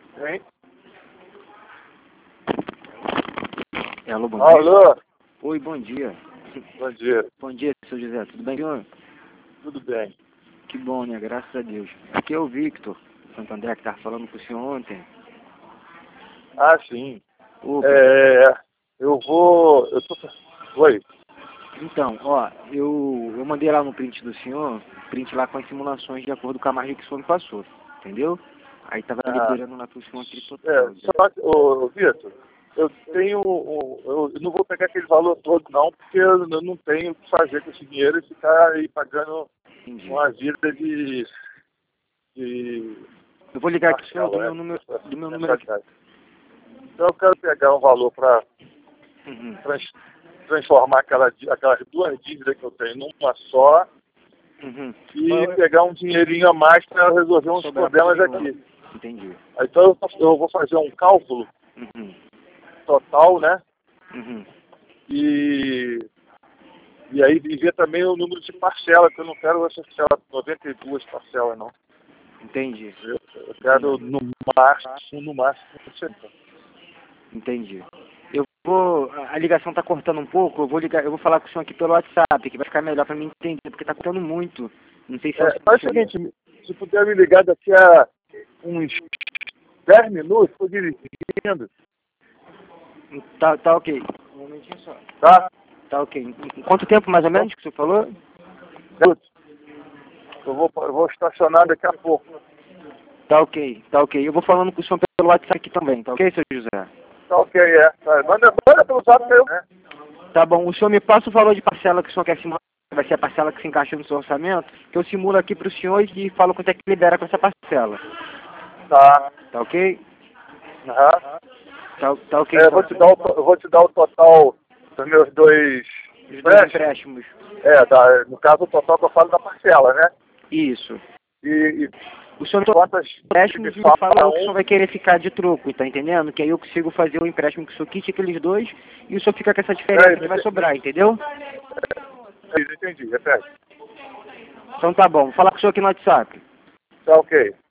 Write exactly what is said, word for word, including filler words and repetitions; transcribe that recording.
Hein? Alô, bom dia. Alô? Oi, bom dia. Bom dia. Bom dia, seu José. Tudo bem, senhor? Tudo bem. Que bom, né? Graças a Deus. Aqui é o Victor Santo André, que estava falando com o senhor ontem. Ah, sim. Opa. É, eu vou... Eu tô... Oi. Então, ó, eu, eu mandei lá no print do senhor, print lá com as simulações de acordo com a margem que o senhor me passou, entendeu? Aí tava Ah. liberando lá pro senhor aquele total. É, só que, ô, Vitor, eu tenho... um- Eu não vou pegar aquele valor todo, não, porque eu não tenho o que fazer com esse dinheiro e ficar aí pagando Entendi. uma vida de... de Eu vou ligar aqui pro senhor do parcela, meu né? número, do meu Nessa número aqui. casa. Então eu quero pegar um valor para Uhum. trans, transformar aquela, dí- aquelas duas dívidas que eu tenho numa só Uhum. e Qual é- pegar um dinheirinho a mais para resolver uns Sobrar problemas pro senhor. aqui. Entendi. Então eu, faço- eu vou fazer um cálculo Uhum. total, né? Uhum. E, e aí e ver também o número de parcelas, que eu não quero essa parcela, noventa e duas parcelas, não. Entendi. Eu, eu quero no máximo, no máximo, setenta. Entendi. Eu vou. A a ligação tá cortando um pouco, eu vou ligar, eu vou falar com o senhor aqui pelo WhatsApp, que vai ficar melhor para mim entender, porque tá cortando muito. Não sei se é o É, faz o senhor. seguinte, se puder me ligar daqui a uns dez minutos, estou dirigindo, Tá, tá ok. Um momentinho só. tá? Tá ok. Em em quanto tempo mais ou menos que o senhor falou? Minutos. Eu vou, eu vou estacionar daqui a pouco. Tá ok, tá ok. Eu vou falando com o senhor pelo WhatsApp aqui também, tá ok, seu José? Tá ok, é. Tá. Manda, manda pelo zap que eu, né? Tá bom, o senhor me passa o valor de parcela que o senhor quer simular, vai ser a parcela que se encaixa no seu orçamento, que eu simulo aqui pro senhor e falo quanto é que libera com essa parcela. Tá. Tá ok? Aham. Tá, tá ok, É, eu então. vou te dar o, to- eu vou te dar o total dos meus dois Os dois empréstimos. empréstimos. É, da, no caso o total que eu falo da parcela, né? Isso. E, e O senhor quantas empréstimos me me fala fala o que o senhor um. vai querer ficar de troco, tá entendendo? Que aí eu consigo fazer o empréstimo que o senhor quite aqueles dois e o senhor fica com essa diferença É, que vai sobrar, entendeu? é, entendi, repete. Então tá bom, vou falar com o senhor aqui no WhatsApp. Tá ok.